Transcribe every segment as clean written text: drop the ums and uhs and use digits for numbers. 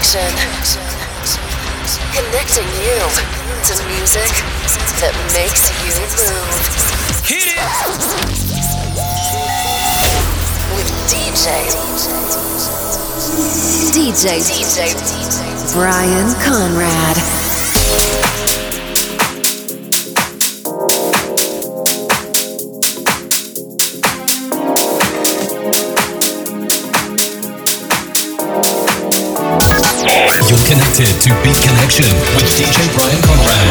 Connection. Connecting you to music that makes you move. Hit it! With DJ Brian Conrad. You're connected to Beat Connection with DJ Brian Conrad.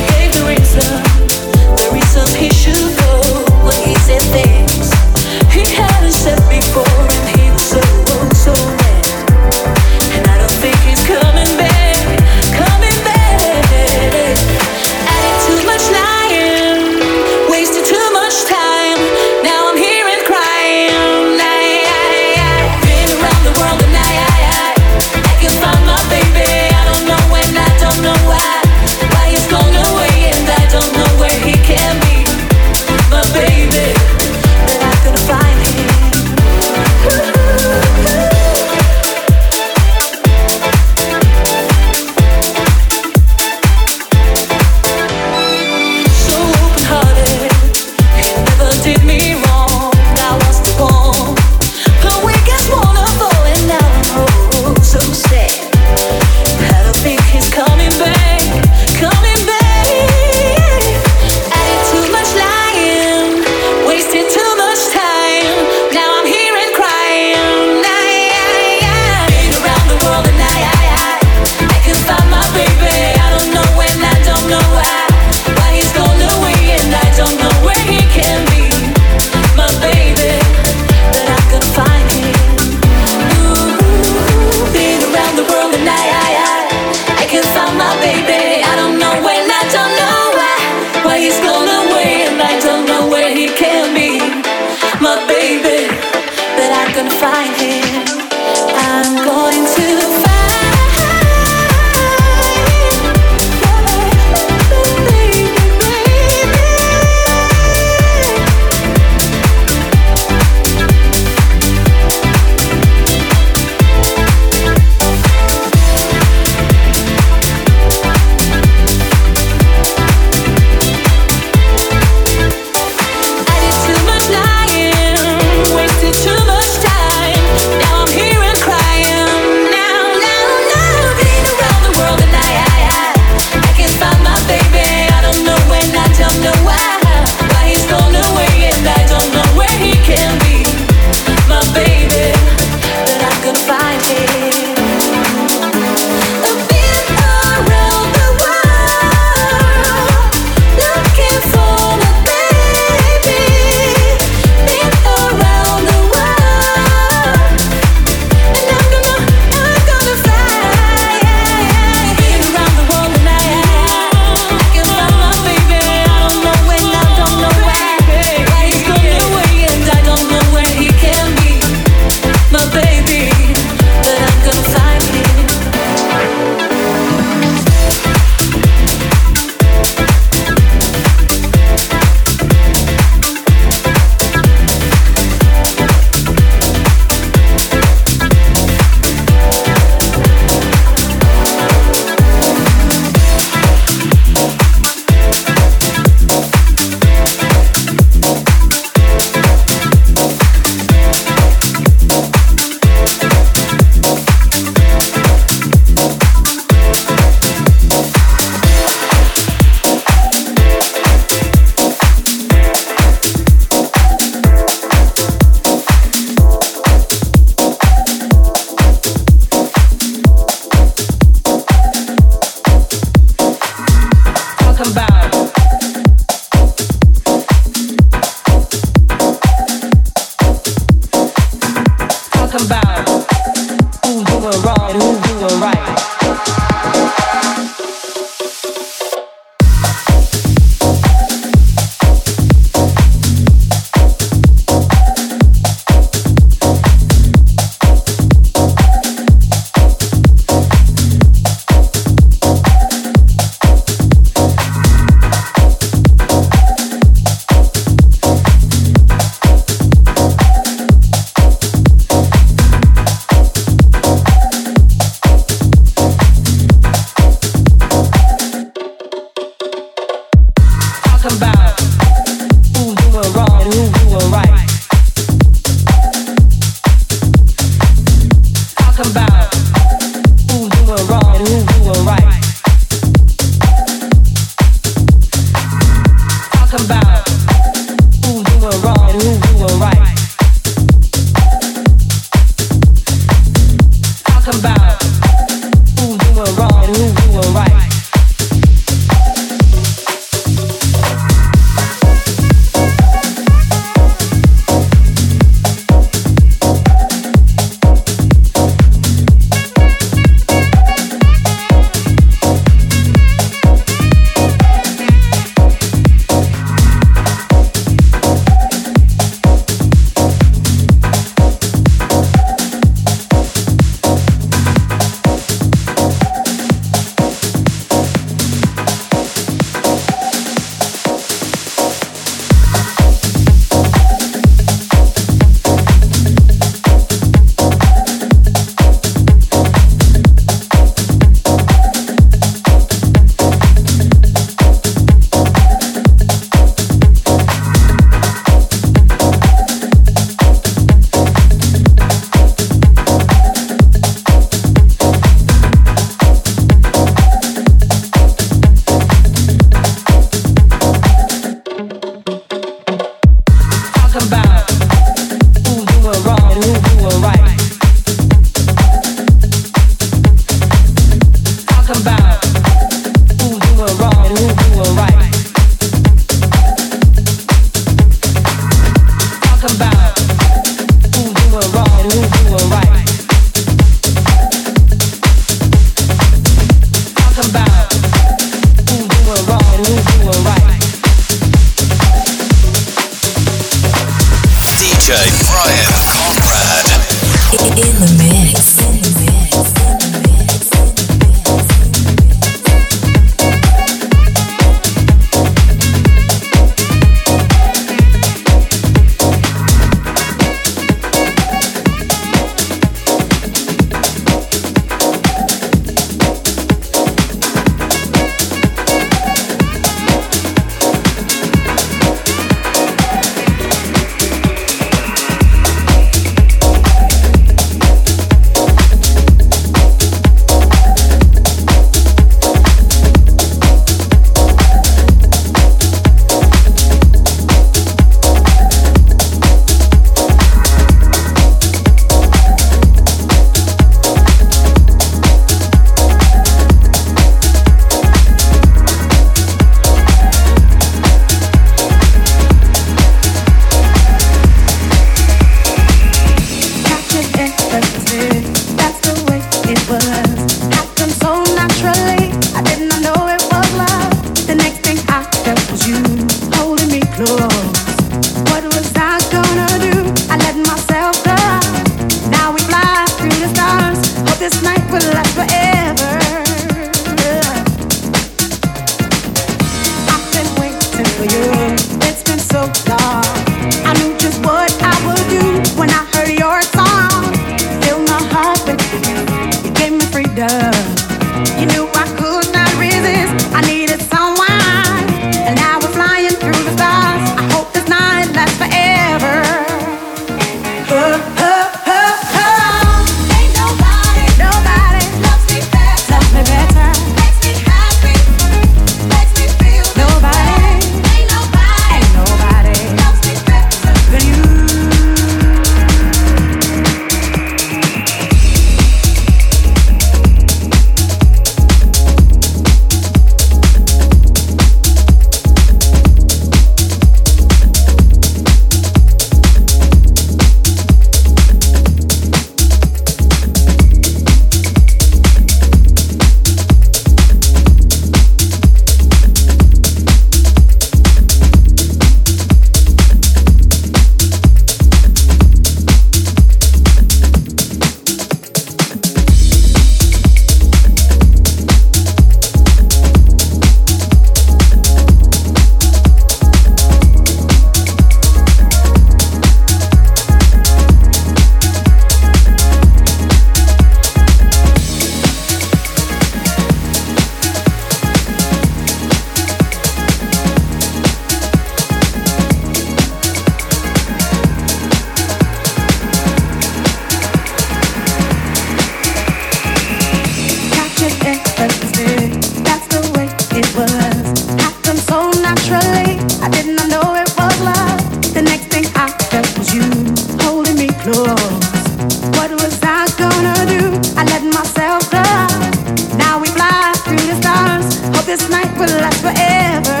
this night will last forever.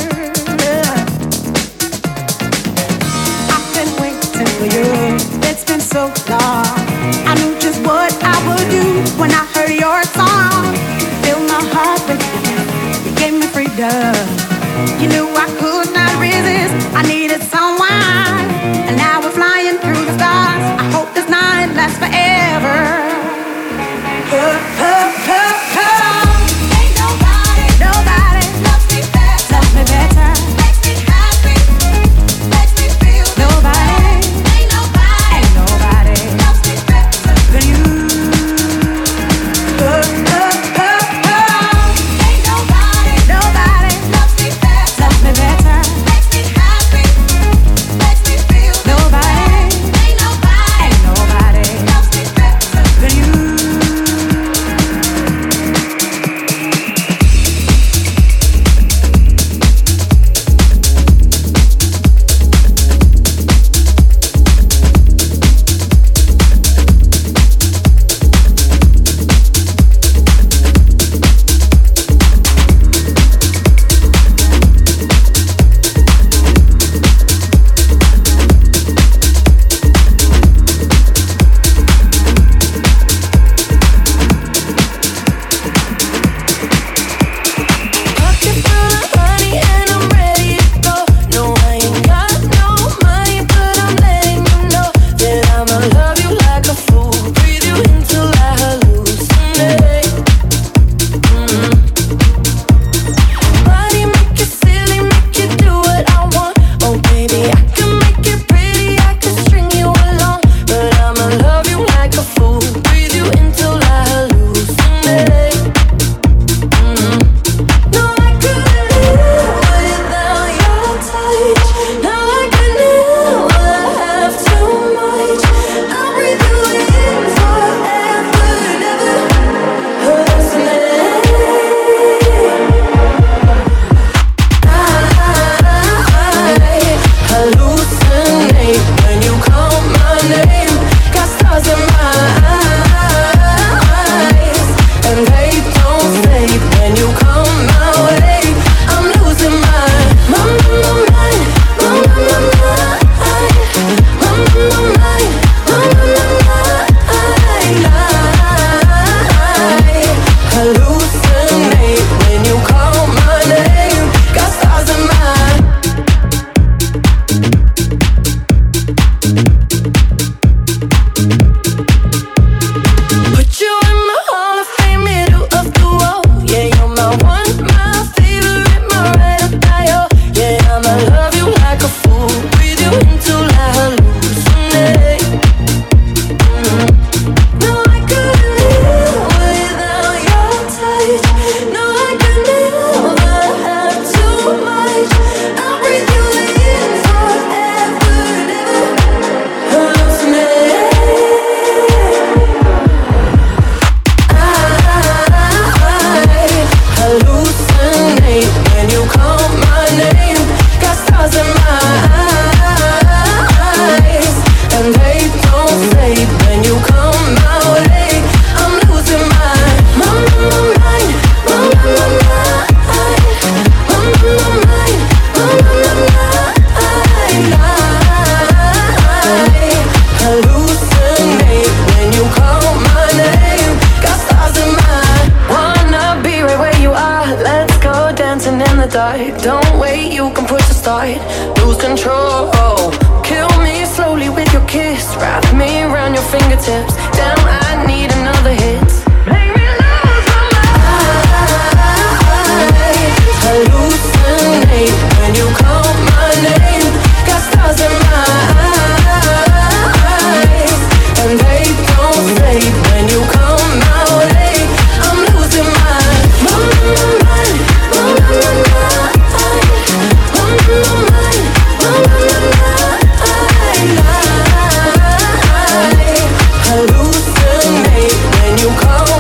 I've been waiting for you. It's been so long. I knew just what I would do when I heard your song. Filled my heart with you. You gave me freedom. You knew I could not resist. I needed someone, and now we're flying through the stars. I hope this night lasts forever. Ain't nobody loves me better, makes me happy, makes me feel. Ain't nobody loves me better than you. Ain't nobody loves me better, makes me happy, makes me feel. Ain't nobody loves me better than you. Don't wait, you can push the start. Lose control. Kill me slowly with your kiss. Wrap me around your fingertips. Damn, I need another hit. Make me lose my mind. Hallucinate when you call my name. Got stars in my eyes, and they don't fade when you come my way. I'm losing my mind. Hallucinate when you call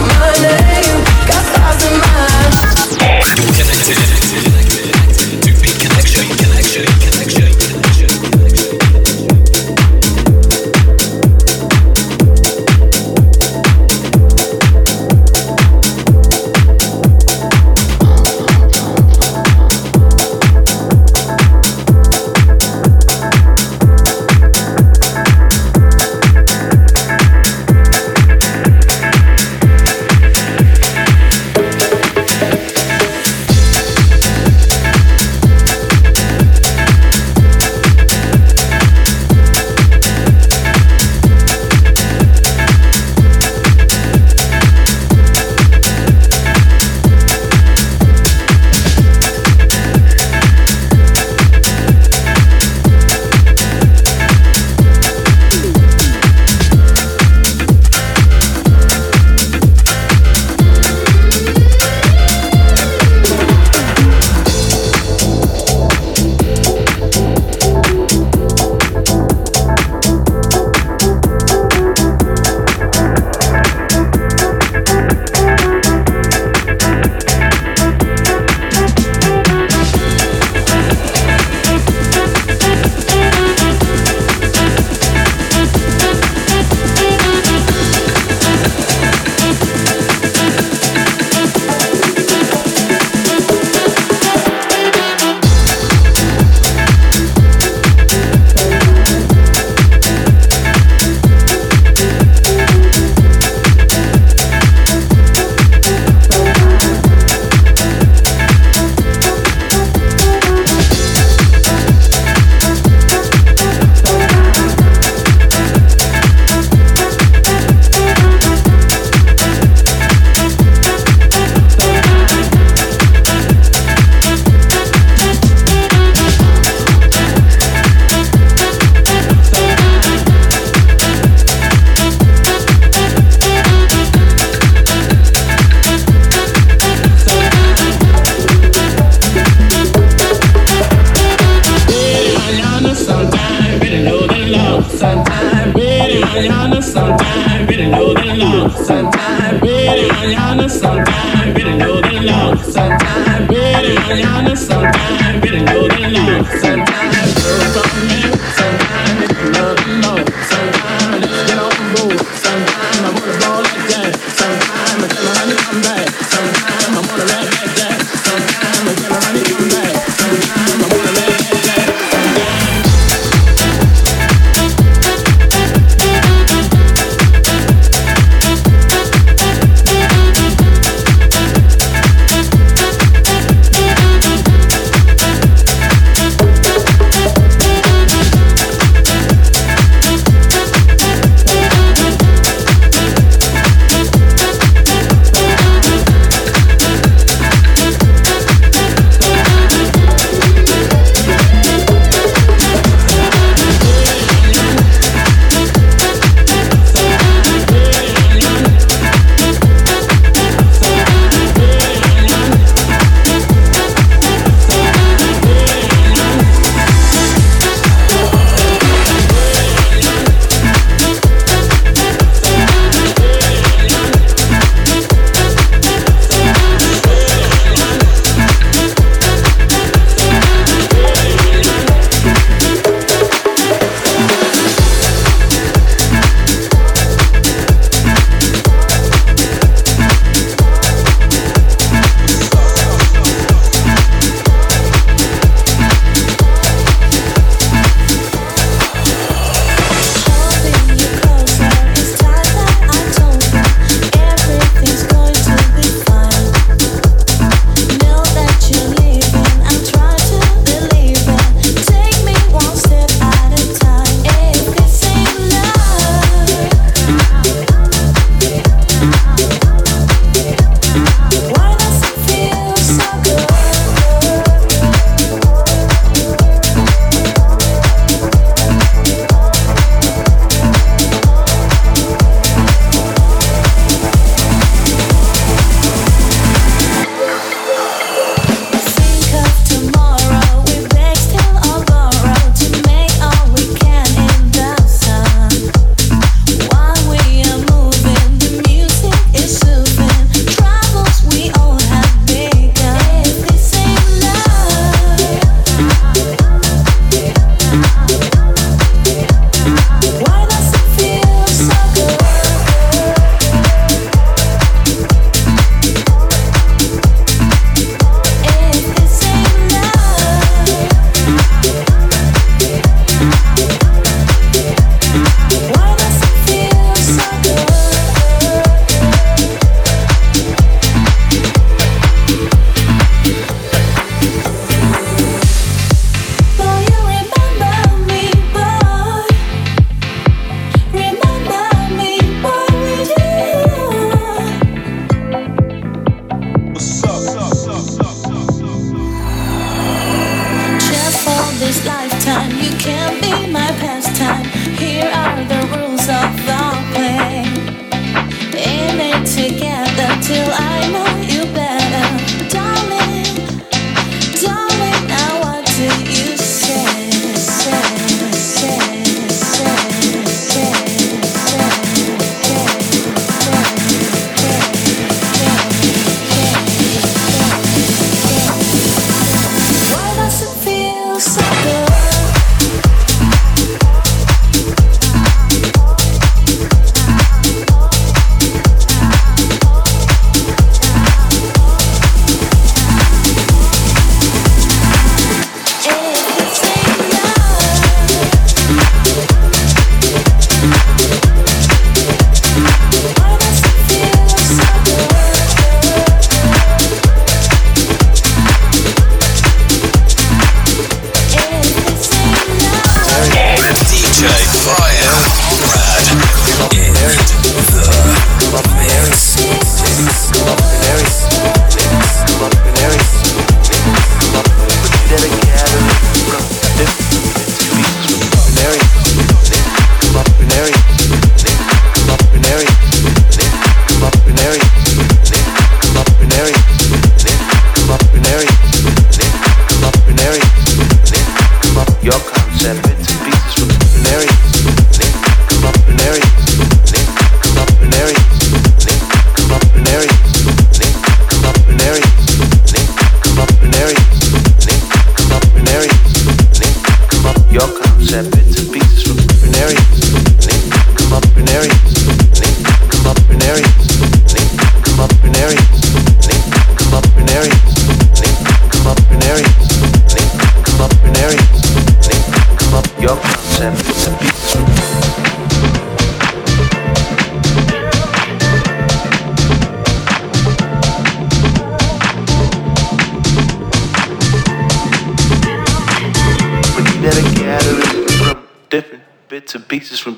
bits and pieces from.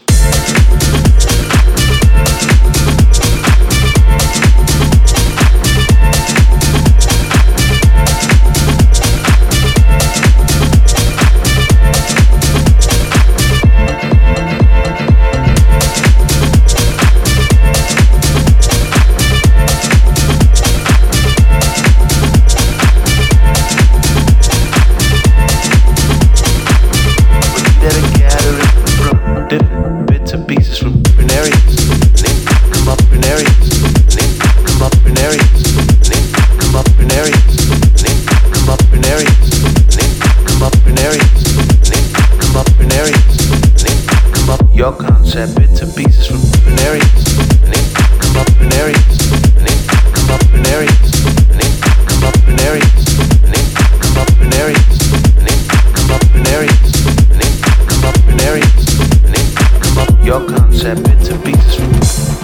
Different bits and pieces from different areas, and then come up in areas, and then come up in areas, and then come up in areas, and then come up in areas, and then come up in areas, and then come up in areas, and then come up your concept bits and pieces from different areas, and then come up in areas, and then come up in areas, and then come up in areas, and then come up in areas, and then come up in areas, and then come up in areas. Your concept, bits and pieces from.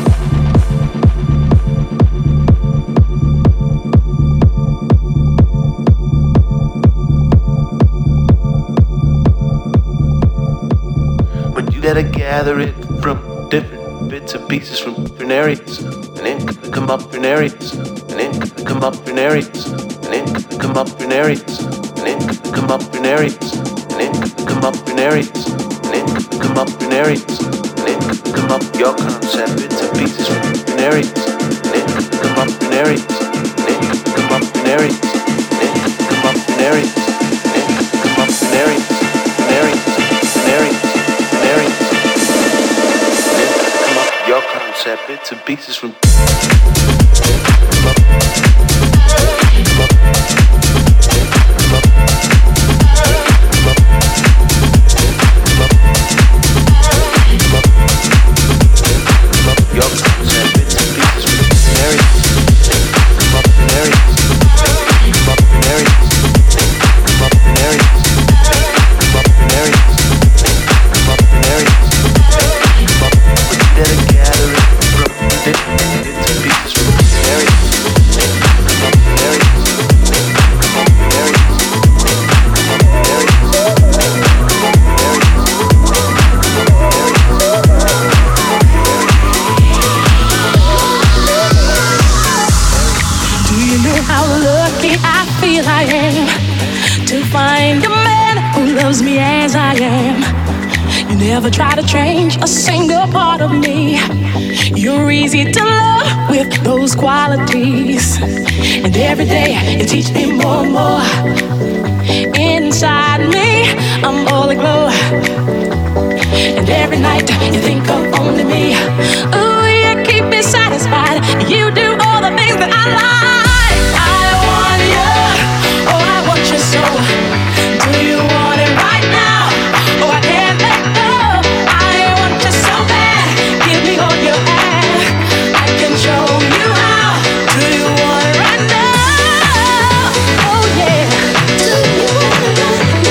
But you gotta gather it from different bits and pieces from different areas, and then come up in areas, and then come up in areas, and then come up in areas, and then come up in areas, and then come up in areas, and then come up in areas. Come up your concept, bits and pieces from different areas. Then come up in areas. Then come up in areas. Then come up in areas. Then come up in areas. Areas, areas, areas. Then come up your concept, bits and pieces from. Come up. Come up. Come up. Come up. Your concept, bits and pieces from different areas. Come up in areas. Come up in areas. Come up in areas. Come up in areas. Come up in areas. Come up, but you gotta gather it from different bits and pieces from different areas. Come up in areas. Come up in areas. Come up in areas. Come up in areas. How lucky I feel I am to find a man who loves me as I am. You never try to change a single part of me. You're easy to love with those qualities. And every day you teach me more and more. Inside me, I'm all aglow. And every night you think of only me. Ooh, you keep me satisfied. You do all the things that I like. So, do you want it right now? Oh, I can't let go. I want you so bad. Give me all you have. I can show you how. Do you want it right now? Oh yeah. Do you want it right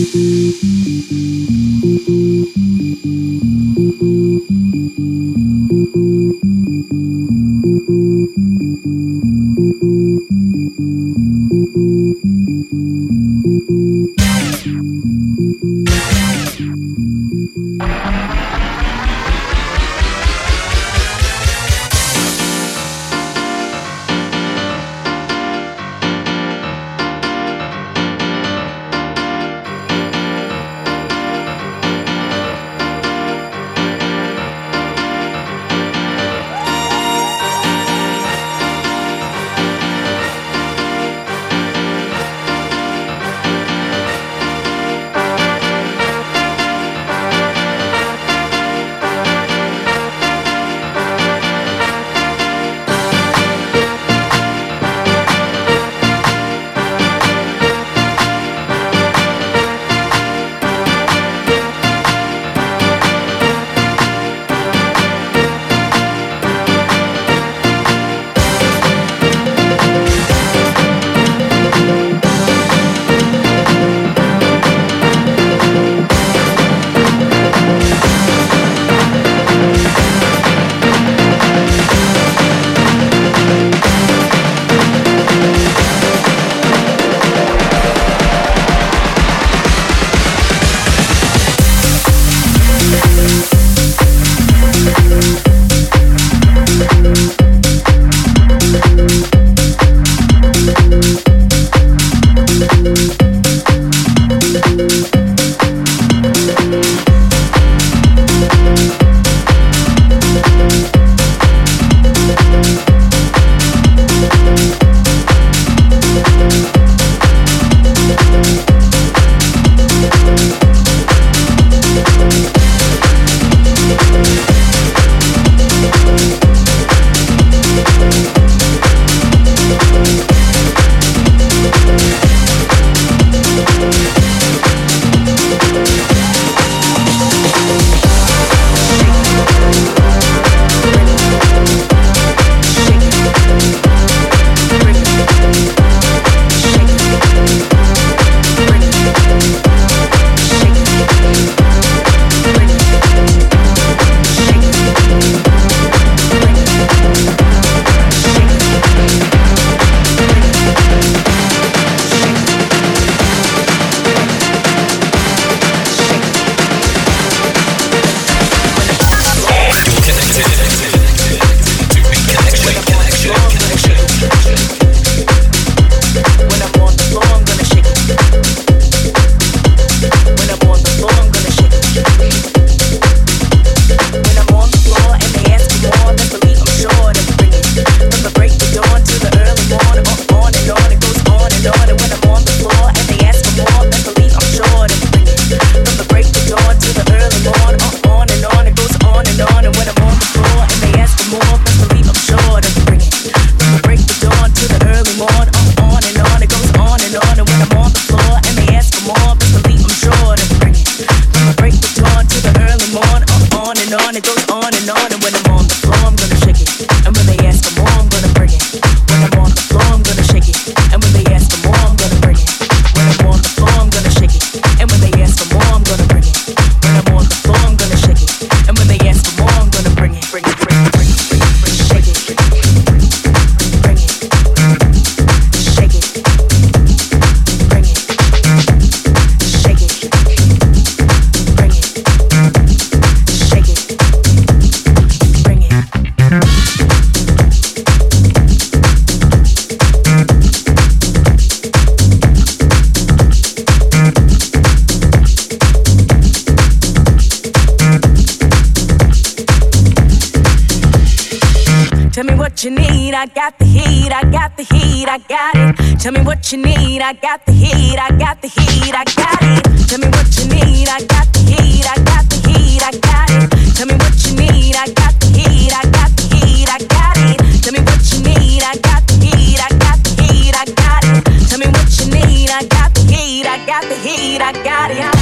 what you need, I got the heat, I got the heat, I got it. Tell me what you need, I got the heat, I got the heat, I got it. Tell me what you need, I got the heat, I got the heat, I got it. Tell me what you need, I got the heat, I got the heat, I got it. Tell me what you need, I got the heat, I got the heat, I got it. Tell me what you need, I got the heat, I got the heat, I got it.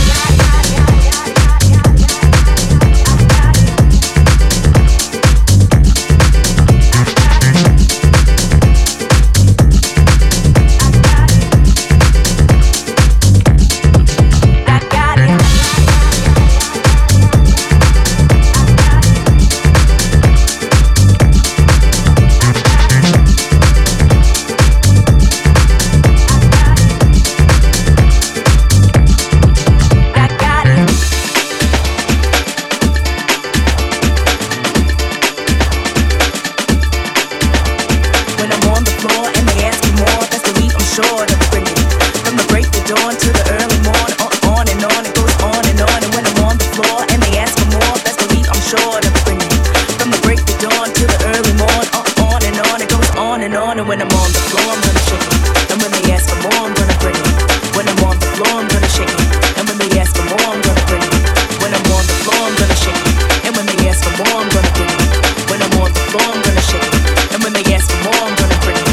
dawn to the early morn. On and on, it goes on and on. And when I'm on the floor and they ask for more, best believe I'm sure to bring it. From the break of dawn to the early morn. On and on, it goes on and on. And when I'm on the floor, I'm gonna shake it. And when they ask for more, I'm gonna bring it. When I'm on the floor, I'm gonna shake it. And when they ask for more, I'm gonna bring it. When I'm on the floor, I'm gonna shake it. And when they ask for more, I'm gonna bring it. When I'm on the floor, I'm gonna shake it. And when they ask for more, I'm gonna bring it.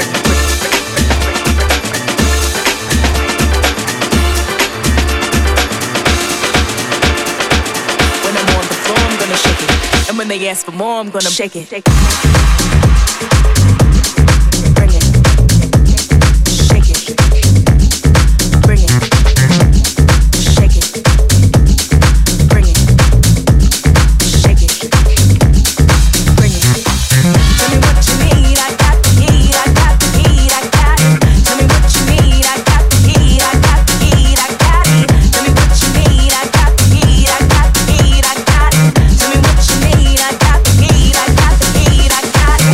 And when they ask for more, I'm gonna shake it. Bring it. Shake it. Bring it. Shake it. Bring it. Shake it. Bring it. Tell me what you need, I got the heat, I got the heat, I got it. Tell me what you need, I got the heat, I got the heat, I got it. Tell me what you need, I got the heat, I got the heat, I got it. Tell me what you need, I got the heat, I got the heat, I got it.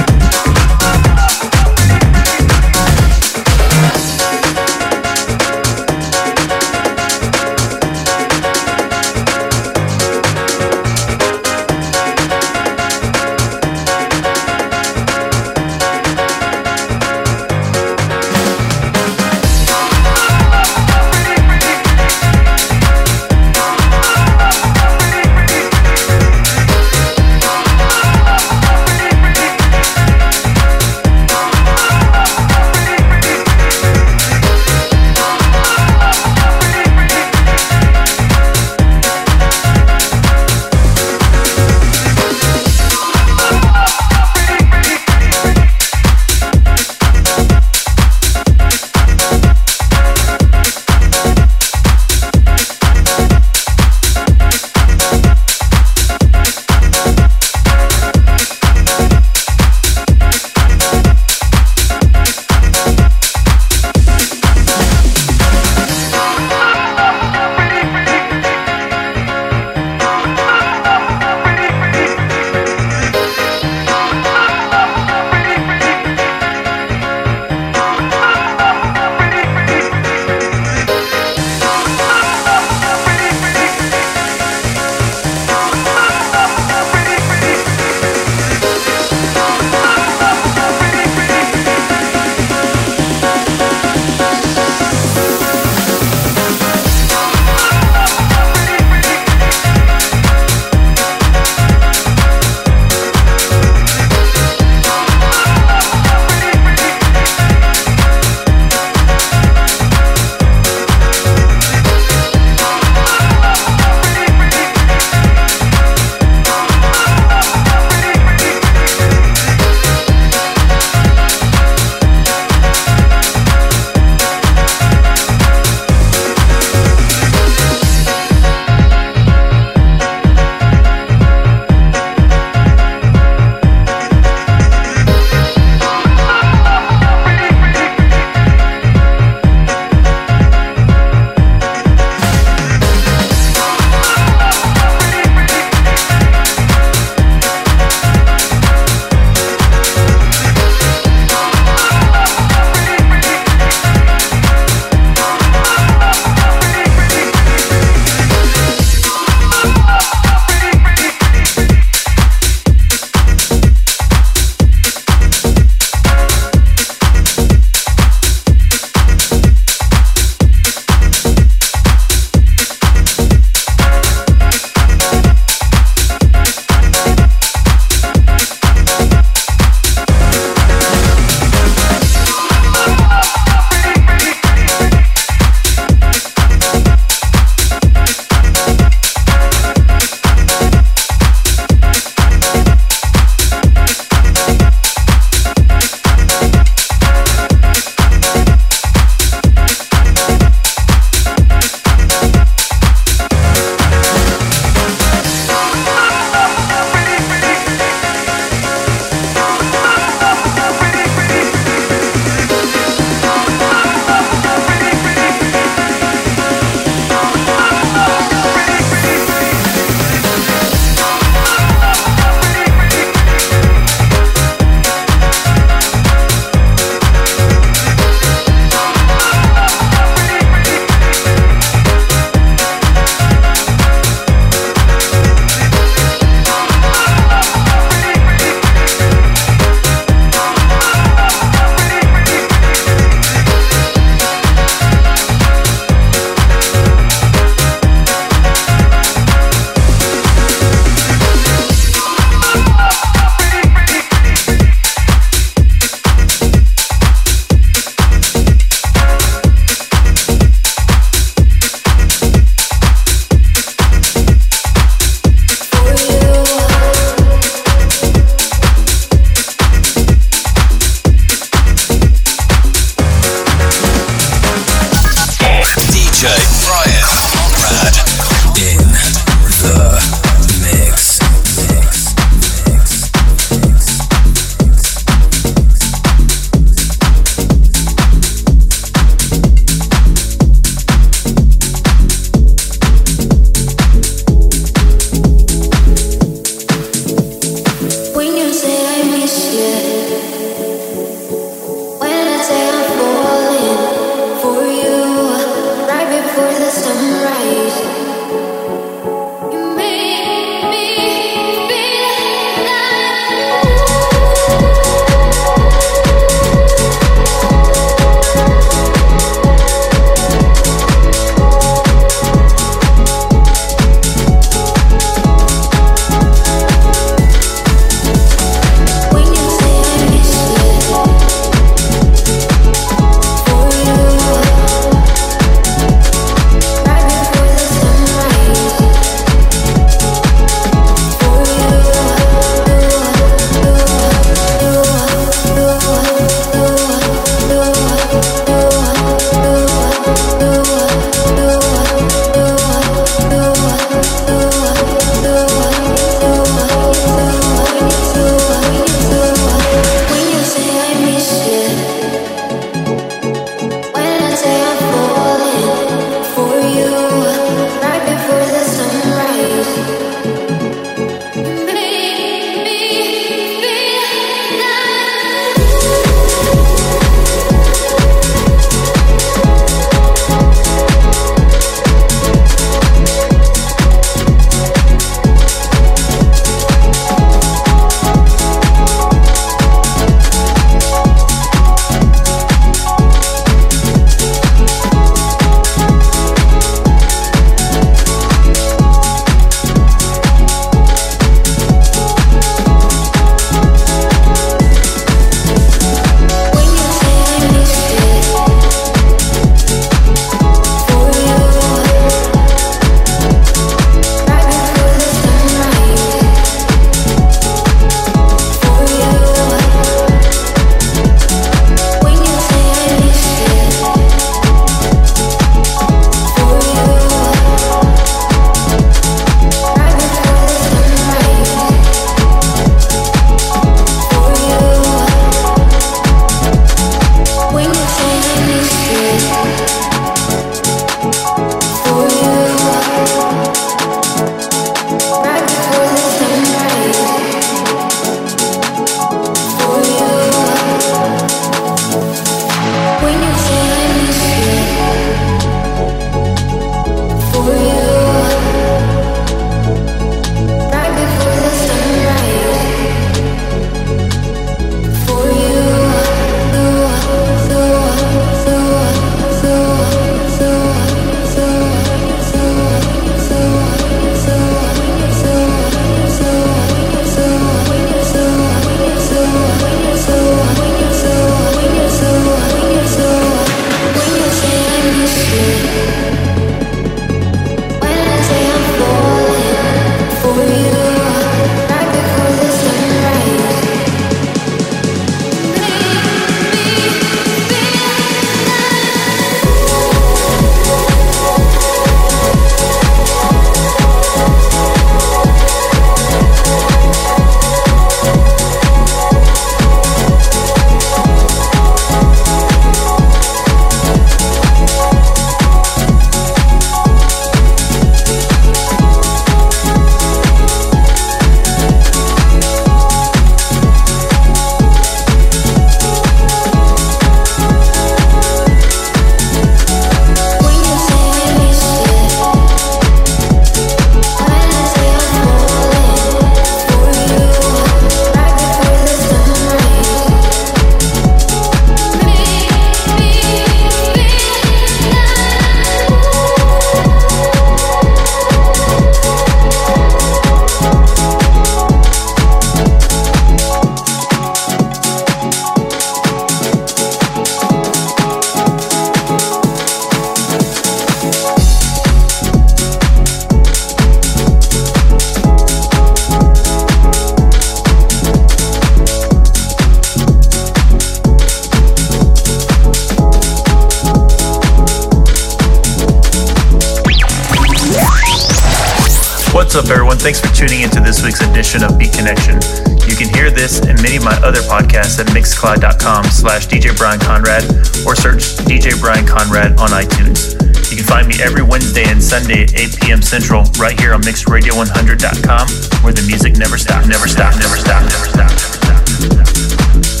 What's up, everyone? Thanks for tuning into this week's edition of Beat Connection. You can hear this and many of my other podcasts at mixcloud.com/DJ Brian Conrad or search DJ Brian Conrad on iTunes. You can find me every Wednesday and Sunday at 8 p.m. Central right here on mixedradio100.com, where the music never stops, never stops, never stops, never stops, never stops.